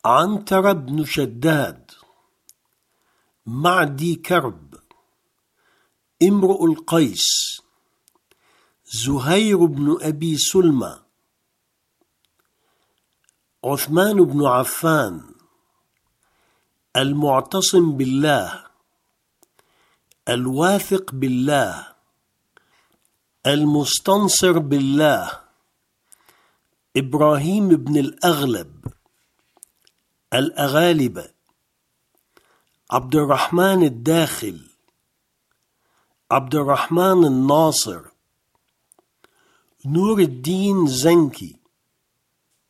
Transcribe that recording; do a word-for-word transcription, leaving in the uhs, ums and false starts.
عنتر بن شداد، معدي كرب، امرؤ القيس، زهير بن أبي سلمى، عثمان بن عفان، المعتصم بالله، الواثق بالله، المستنصر بالله، إبراهيم بن الأغلب، الأغالب، عبد الرحمن الداخل، عبد الرحمن الناصر، نور الدين زنكي،